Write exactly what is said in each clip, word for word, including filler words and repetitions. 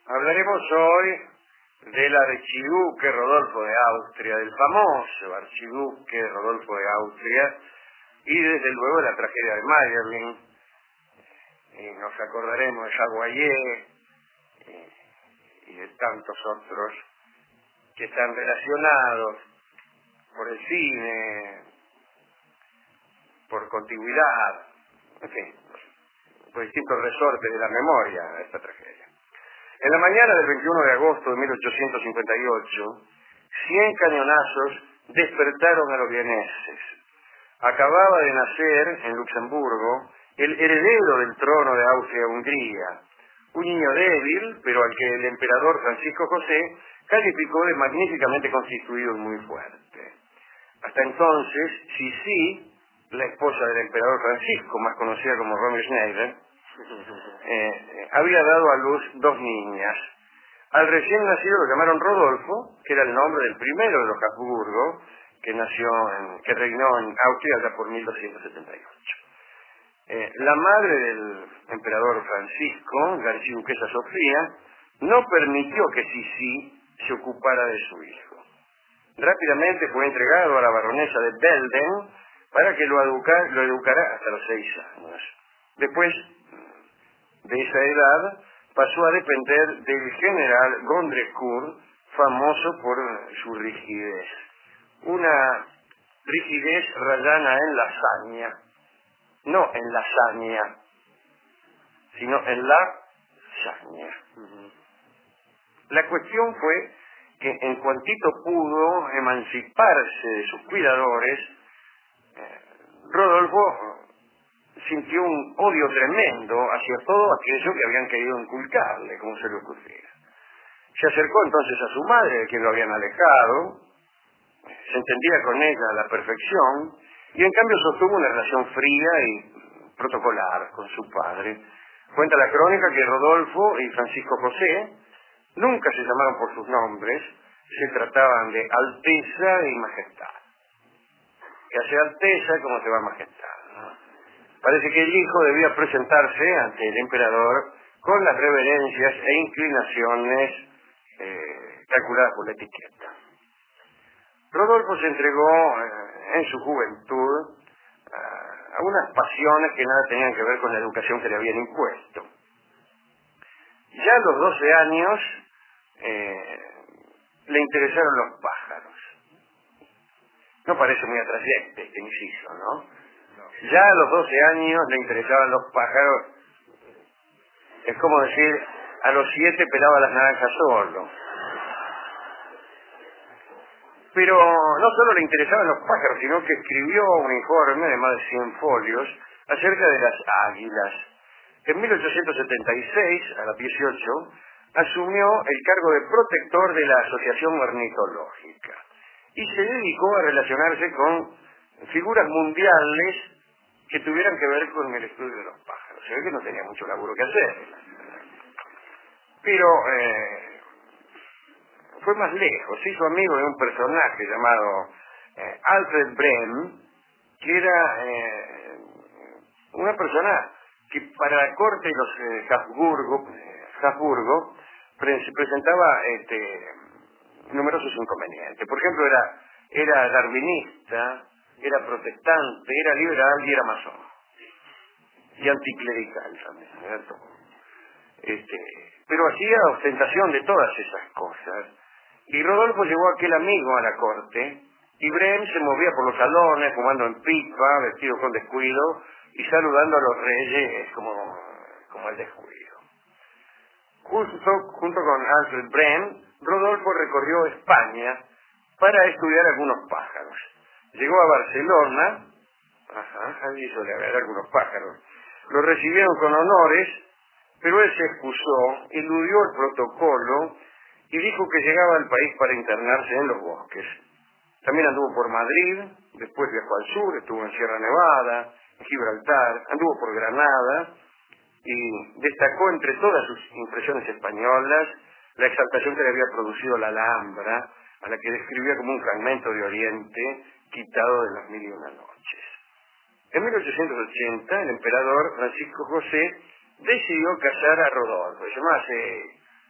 Hablaremos hoy del archiduque Rodolfo de Austria, del famoso archiduque Rodolfo de Austria, y desde luego de la tragedia de Mayerling. Y nos acordaremos de Jacques Vallée y, y de tantos otros que están relacionados por el cine, por contigüidad, en fin, por distintos resortes de la memoria de esta tragedia. En la mañana del veintiuno de agosto de mil ochocientos cincuenta y ocho, cien cañonazos despertaron a los vieneses. Acababa de nacer en Luxemburgo el heredero del trono de Austria-Hungría, un niño débil, pero al que el emperador Francisco José calificó de magníficamente constituido y muy fuerte. Hasta entonces, Sisi, la esposa del emperador Francisco, más conocida como Romy Schneider, eh, había dado a luz dos niñas. Al recién nacido lo llamaron Rodolfo, que era el nombre del primero de los Habsburgo, que nació en, que reinó en Austria allá por mil doscientos setenta y ocho. Eh, la madre del emperador Francisco, la archiduquesa Sofía, no permitió que Sisi se ocupara de su hijo. Rápidamente fue entregado a la baronesa de Belden para que lo, educa, lo educara hasta los seis años. Después de esa edad pasó a depender del general Gondrecourt, famoso por su rigidez. Una rigidez rayana en la saña, no en la saña, sino en la saña. La cuestión fue que en cuantito pudo emanciparse de sus cuidadores, eh, Rodolfo sintió un odio tremendo hacia todo aquello que habían querido inculcarle, como se le ocurriera. Se acercó entonces a su madre, de quien lo habían alejado, se entendía con ella a la perfección, y en cambio sostuvo una relación fría y protocolar con su padre. Cuenta la crónica que Rodolfo y Francisco José nunca se llamaron por sus nombres, se trataban de Alteza y Majestad. Que hace Alteza como se va Majestad, ¿no? Parece que el hijo debía presentarse ante el emperador con las reverencias e inclinaciones eh, calculadas por la etiqueta. Rodolfo se entregó eh, en su juventud eh, a unas pasiones que nada tenían que ver con la educación que le habían impuesto. Ya a los doce años eh, le interesaron los pájaros. No parece muy atrayente este inciso, ¿no? Ya a los doce años le interesaban los pájaros. Es como decir, a los siete pelaba las naranjas solo. Pero no solo le interesaban los pájaros, sino que escribió un informe de más de cien folios acerca de las águilas. En mil ochocientos setenta y seis, a los dieciocho, asumió el cargo de protector de la Asociación Ornitológica y se dedicó a relacionarse con figuras mundiales que tuvieran que ver con el estudio de los pájaros. Se ve que no tenía mucho laburo que hacer. Pero eh, fue más lejos. Se hizo amigo de un personaje llamado eh, Alfred Brehm, que era eh, una persona que para la corte de los eh, Habsburgo, eh, Habsburgo pre se presentaba este, numerosos inconvenientes. Por ejemplo, era, era darwinista, era protestante, era liberal y era masón. Y anticlerical también, era todo. Este, pero hacía ostentación de todas esas cosas. Y Rodolfo llevó a aquel amigo a la corte, y Brehm se movía por los salones, fumando en pipa, vestido con descuido, y saludando a los reyes como, como el descuido. Justo, junto con Alfred Brehm, Rodolfo recorrió España para estudiar algunos pájaros. Llegó a Barcelona, ajá, allí suele haber algunos pájaros. Lo recibieron con honores, pero él se excusó, eludió el protocolo y dijo que llegaba al país para internarse en los bosques. También anduvo por Madrid, después viajó al sur, estuvo en Sierra Nevada, en Gibraltar, anduvo por Granada y destacó entre todas sus impresiones españolas la exaltación que le había producido la Alhambra, a la que describía como un fragmento de Oriente quitado de las mil y una noches. En mil ochocientos ochenta, el emperador Francisco José decidió casar a Rodolfo. Se llamaba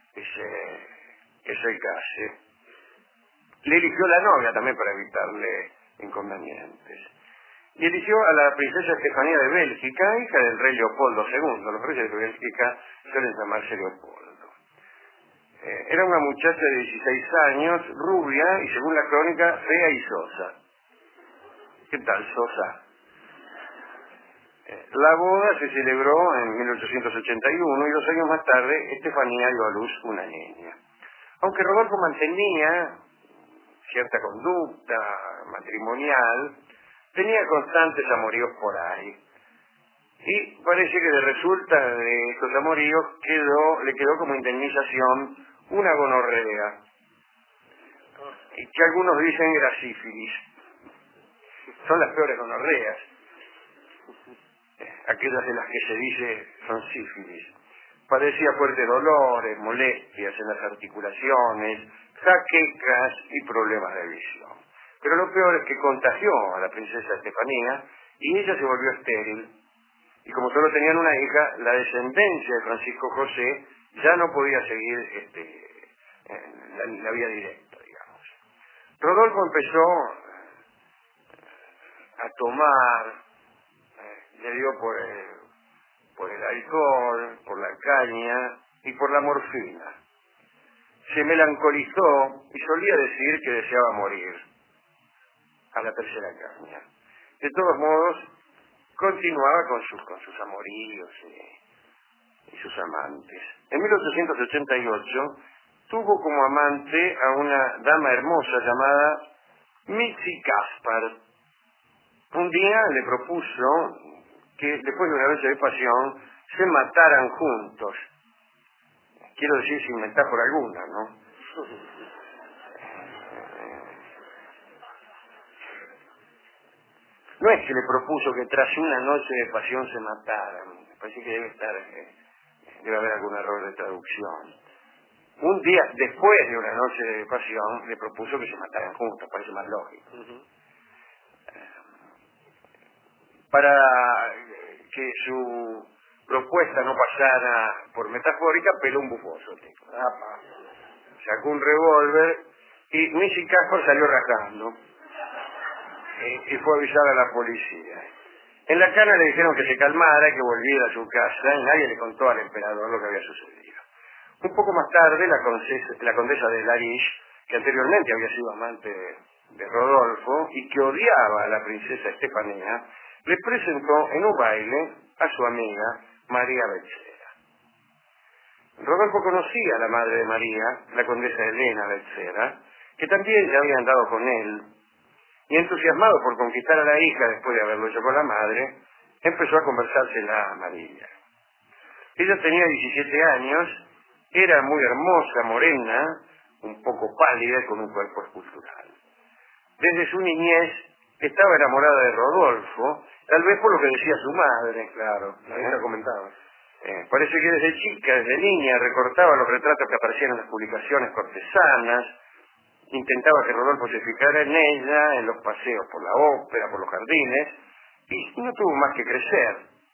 que se, que se case. Le eligió la novia también para evitarle inconvenientes. Y eligió a la princesa Estefanía de Bélgica, hija del rey Leopoldo segundo. Los reyes de Bélgica suelen llamarse Leopoldo. Eh, era una muchacha de dieciséis años, rubia y, según la crónica, fea y sosa. ¿Qué tal, sosa? Eh, la boda se celebró en mil ochocientos ochenta y uno y dos años más tarde Estefanía dio a luz una niña. Aunque Rodolfo mantenía cierta conducta matrimonial, tenía constantes amoríos por ahí. Y parece que de resulta de estos amoríos quedó, le quedó como indemnización una gonorrea, y que algunos dicen era sífilis. Son las peores gonorreas, aquellas de las que se dice son sífilis. Padecía fuertes dolores, molestias en las articulaciones, jaquecas y problemas de visión. Pero lo peor es que contagió a la princesa Estefanía y ella se volvió estéril. Y como solo tenían una hija, la descendencia de Francisco José ya no podía seguir este, la, la vía directa, digamos. Rodolfo empezó a tomar, eh, le dio por el, por el alcohol, por la caña y por la morfina. Se melancolizó y solía decir que deseaba morir a la tercera caña. De todos modos, continuaba con sus, con sus amoríos y, y sus amantes. En mil ochocientos ochenta y ocho tuvo como amante a una dama hermosa llamada Mitzi Caspar. Un día le propuso que después de una noche de pasión se mataran juntos. Quiero decir sin metáfora alguna, ¿no? No es que le propuso que tras una noche de pasión se mataran. Me parece que debe estar, eh, debe haber algún error de traducción. Un día después de una noche de pasión le propuso que se mataran juntos, parece más lógico. Uh-huh. Para que su propuesta no pasara por metafórica, peló un bufoso, tipo. Sacó un revólver y Mitzi Caspar salió rajando y fue a avisar a la policía. En la cana le dijeron que se calmara, que volviera a su casa, y nadie le contó al emperador lo que había sucedido. Un poco más tarde, la, concesa, la condesa de Lariche, que anteriormente había sido amante de, de Rodolfo y que odiaba a la princesa Estefanía, le presentó en un baile a su amiga María Becerra. Rodolfo conocía a la madre de María, la condesa Elena Becerra, que también ya había andado con él, y entusiasmado por conquistar a la hija después de haberlo hecho con la madre, empezó a conversársela a María. Ella tenía diecisiete años, era muy hermosa, morena, un poco pálida y con un cuerpo escultural. Desde su niñez estaba enamorada de Rodolfo, tal vez por lo que decía su madre, claro, la hija ¿eh? comentaba. Eh, parece que desde chica, desde niña, recortaba los retratos que aparecían en las publicaciones cortesanas, intentaba que Rodolfo se fijara en ella, en los paseos por la ópera, por los jardines, y no tuvo más que crecer.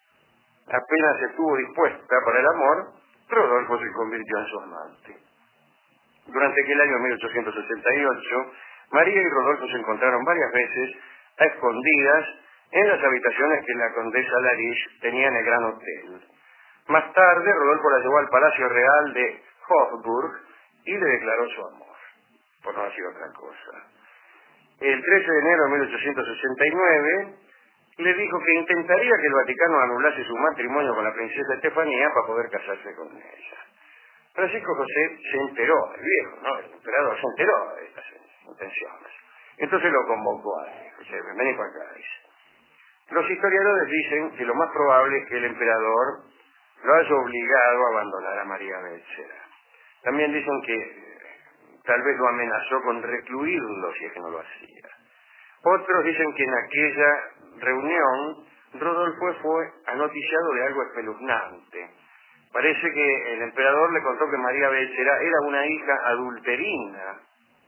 Apenas estuvo dispuesta para el amor, Rodolfo se convirtió en su amante. Durante aquel año mil ochocientos ochenta y ocho, María y Rodolfo se encontraron varias veces a escondidas en las habitaciones que la condesa Lariche tenía en el Gran Hotel. Más tarde, Rodolfo la llevó al Palacio Real de Hofburg y le declaró su amor, por no decir otra cosa. El trece de enero de mil ochocientos ochenta y nueve le dijo que intentaría que el Vaticano anulase su matrimonio con la princesa Estefanía para poder casarse con ella. Francisco José se enteró, el viejo, ¿no? El emperador se enteró de estas intenciones. Entonces lo convocó a él, dice, vení para acá, dice. Los historiadores dicen que lo más probable es que el emperador lo haya obligado a abandonar a María Becerra. También dicen que tal vez lo amenazó con recluirlo si es que no lo hacía. Otros dicen que en aquella reunión Rodolfo fue anoticiado de algo espeluznante. Parece que el emperador le contó que María Becerra era una hija adulterina,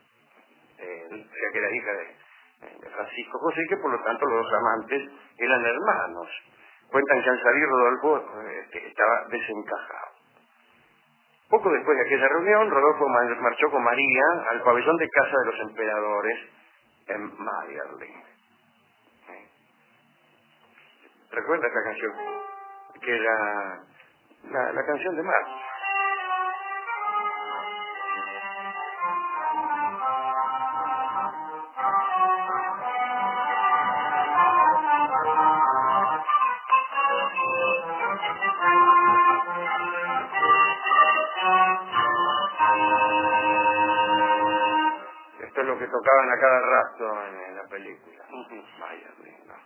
eh, o sea que era hija de, de Francisco José, y que por lo tanto los dos amantes eran hermanos. Cuentan que al salir Rodolfo eh, estaba desencajado. Poco después de aquella reunión, Rodolfo marchó con María al pabellón de casa de los emperadores en Mayerling. ¿Recuerda esta canción? Que era la, la canción de Marx. Esto es lo que tocaban a cada rato en, en la película. Mayerling, ¿no?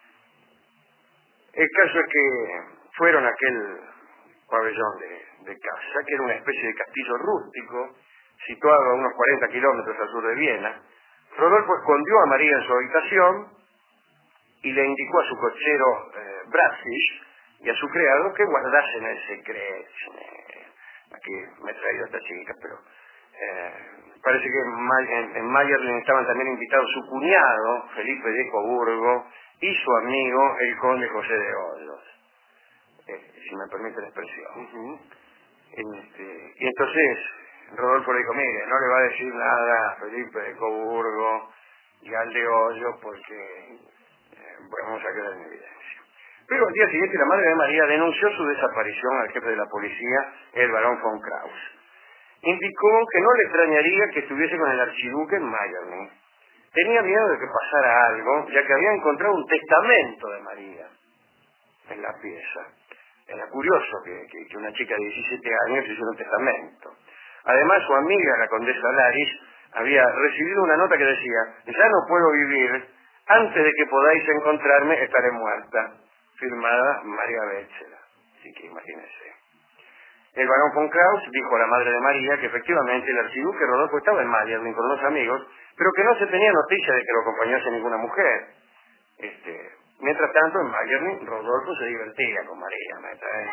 El caso es que fueron a aquel pabellón de, de casa, que era una especie de castillo rústico, situado a unos cuarenta kilómetros al sur de Viena. Rodolfo escondió a María en su habitación y le indicó a su cochero eh, Bradfish y a su criado que guardasen el secreto. Eh, aquí me he traído a esta chica, pero eh, parece que en, May en, en Mayerling estaban también invitados su cuñado, Felipe de Coburgo, y su amigo, el conde José de Hoyos, eh, si me permite la expresión. Uh-huh. este, y entonces Rodolfo le dijo, mire, no le va a decir nada a Felipe de Coburgo y al de Hoyos porque eh, vamos a quedar en evidencia. Pero al día siguiente la madre de María denunció su desaparición al jefe de la policía, el barón von Kraus. Indicó que no le extrañaría que estuviese con el archiduque en Mayerling. Tenía miedo de que pasara algo, ya que había encontrado un testamento de María en la pieza. Era curioso que, que, que una chica de diecisiete años hiciera un testamento. Además, su amiga, la condesa Laris, había recibido una nota que decía, ya no puedo vivir, antes de que podáis encontrarme estaré muerta. Firmada María Béchela. Así que imagínense. El barón von Kraus dijo a la madre de María que efectivamente el archiduque Rodolfo estaba en Mayerling con unos amigos, pero que no se tenía noticia de que lo acompañase ninguna mujer. Este, mientras tanto, en Mayerling, Rodolfo se divertía con María. ¿Me trae?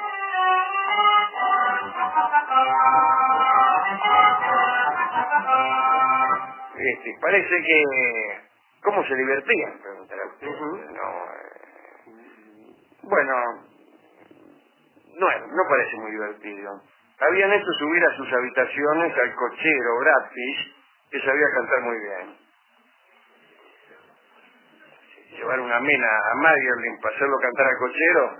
Este, parece que... ¿Cómo se divertían? Preguntará usted. Uh-huh. No, eh, bueno, no, no parece muy divertido. Habían hecho subir a sus habitaciones al cochero Bradfish, que sabía cantar muy bien. Llevar una mena a Mayerling para hacerlo cantar al cochero.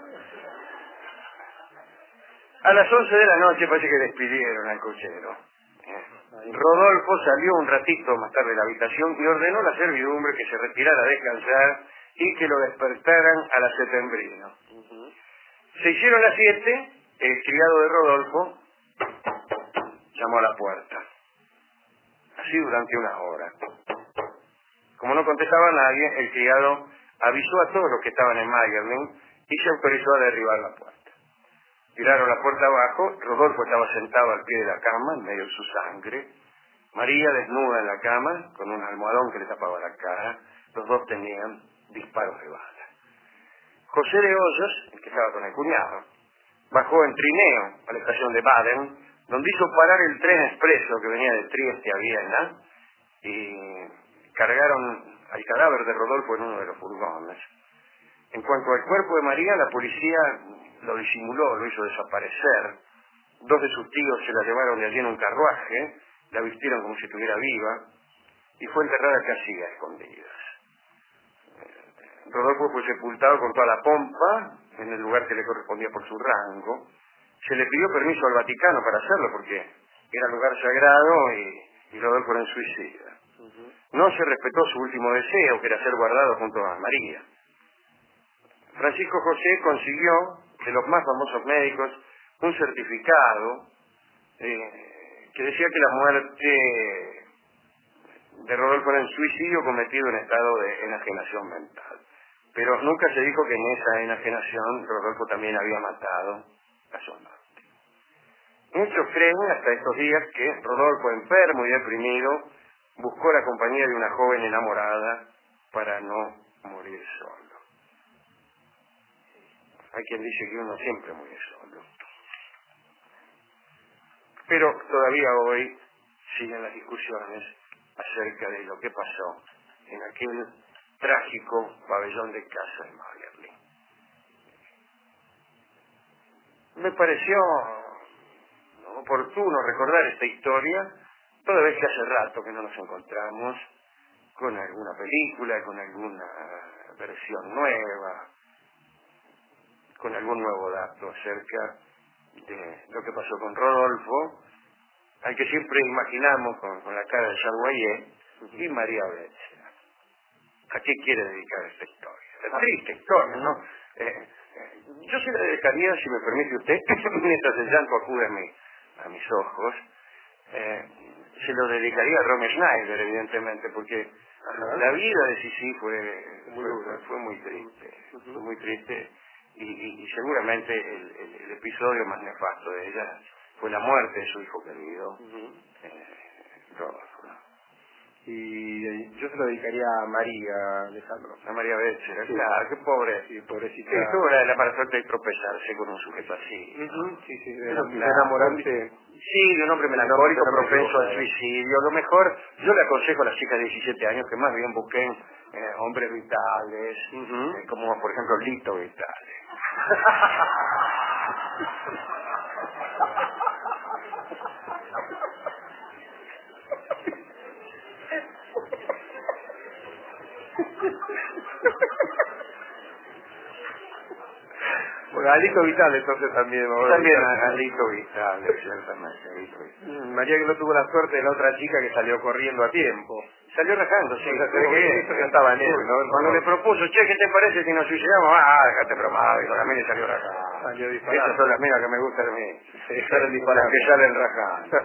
A las once de la noche parece que despidieron al cochero. Rodolfo salió un ratito más tarde de la habitación y ordenó a la servidumbre que se retirara a descansar y que lo despertaran a las septembrino. Uh-huh. Se hicieron las siete, el criado de Rodolfo llamó a la puerta. Así durante una hora. Como no contestaba nadie, el criado avisó a todos los que estaban en Mayerling y se autorizó a derribar la puerta. Tiraron la puerta abajo, Rodolfo estaba sentado al pie de la cama, en medio de su sangre. María desnuda en la cama, con un almohadón que le tapaba la cara. Los dos tenían disparos de bala. José de Hoyos, el que estaba con el cuñado, bajó en trineo a la estación de Baden, donde hizo parar el tren expreso que venía de Trieste a Viena, y cargaron al cadáver de Rodolfo en uno de los furgones. En cuanto al cuerpo de María, la policía lo disimuló, lo hizo desaparecer. Dos de sus tíos se la llevaron de allí en un carruaje, la vistieron como si estuviera viva, y fue enterrada casi a escondidas. Rodolfo fue sepultado con toda la pompa, en el lugar que le correspondía por su rango. Se le pidió permiso al Vaticano para hacerlo, porque era lugar sagrado y, y Rodolfo era un suicida. Uh-huh. No se respetó su último deseo, que era ser guardado junto a María. Francisco José consiguió de los más famosos médicos un certificado eh, que decía que la muerte de Rodolfo era un suicidio cometido en estado de enajenación mental. Pero nunca se dijo que en esa enajenación Rodolfo también había matado a su amante. Muchos creen hasta estos días que Rodolfo, enfermo y deprimido, buscó la compañía de una joven enamorada para no morir solo. Hay quien dice que uno siempre muere solo. Pero todavía hoy siguen las discusiones acerca de lo que pasó en aquel trágico pabellón de casa de Mayerling. Me pareció, oportuno recordar esta historia toda vez que hace rato que no nos encontramos con alguna película, con alguna versión nueva, con algún nuevo dato acerca de lo que pasó con Rodolfo, al que siempre imaginamos con, con la cara de Charboyer, y María Betzel. ¿A qué quiere dedicar esta historia? Es triste historia, ¿no? Eh, eh, yo se la dedicaría, si me permite usted, mientras el llanto acude a, mi, a mis ojos, eh, se lo dedicaría a Romy Schneider, evidentemente, porque Ajá. la vida de Sisi fue muy, fue, fue muy triste, uh-huh. fue muy triste, y, y, y seguramente el, el, el episodio más nefasto de ella fue la muerte de su hijo querido, uh-huh. eh, Rodolfo, ¿no? Y yo se lo dedicaría a María, Alejandro. A María Betzel, sí. Claro, qué pobre. Sí, pobrecita. Sí, tuvo la, la mala suerte de tropezarse con un sujeto así. Uh-huh. Sí, sí, de, Pero, de claro, enamorarse. Sí, de un hombre melancólico, no, propenso al claro. suicidio. Lo mejor, yo le aconsejo a las chicas de diecisiete años que más bien busquen eh, hombres vitales, uh-huh. eh, como por ejemplo Lito Vitale. Bueno, Alito Vital entonces también. También a Alito Vital, ciertamente. Alito Vital. María que no tuvo la suerte de la otra chica que salió corriendo a tiempo. Salió rajando, sí. O sea, se ve que eso ya estaba en él, ¿no? Cuando le propuso, che, ¿qué te parece si nos suicidamos? Ah, déjate bromado, y con la mina salió rajando. Salió disparando. Esas son las minas que me gustan a mí. Sí, salen disparando. Que salen rajando.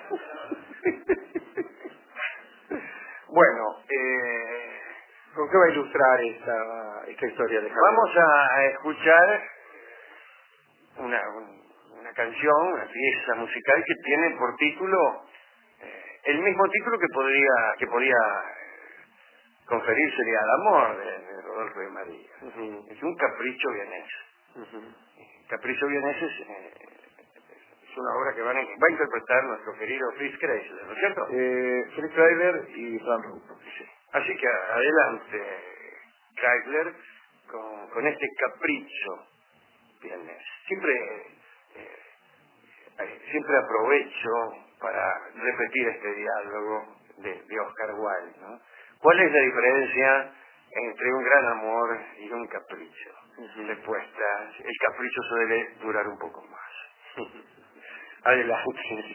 Bueno, eh... ¿con qué va a ilustrar esta, esta historia, Alejandro? Vamos a escuchar una, un, una canción, una pieza musical que tiene por título eh, el mismo título que podría que podía conferírsele al amor de, de Rodolfo y María. Uh-huh. Es un capricho vienés. Uh-huh. Capricho vienés es, eh, es una obra que van a, va a interpretar nuestro querido Fritz Kreisler, ¿no es cierto? Eh, Fritz Kreisler y Franz Rupp. Sí. Así que adelante, Kreisler, con, con este capricho vienés. Siempre, eh, eh, siempre aprovecho para repetir este diálogo de, de Oscar Wilde, ¿no? ¿Cuál es la diferencia entre un gran amor y un capricho? Uh-huh. Respuesta, el capricho suele durar un poco más. Adelante.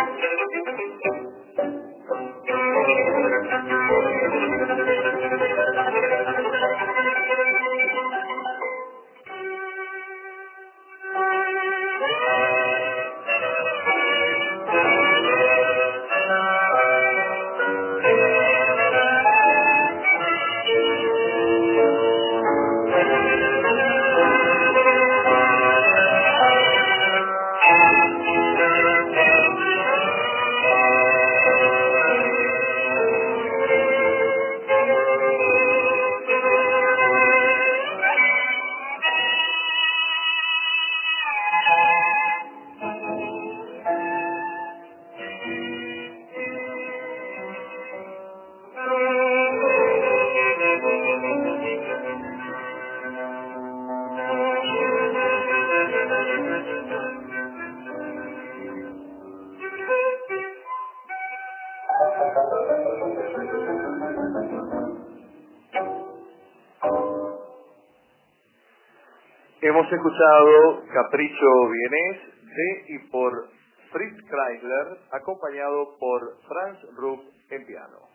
Hemos escuchado Capricho vienés de y por Fritz Kreisler, acompañado por Franz Rupp en piano.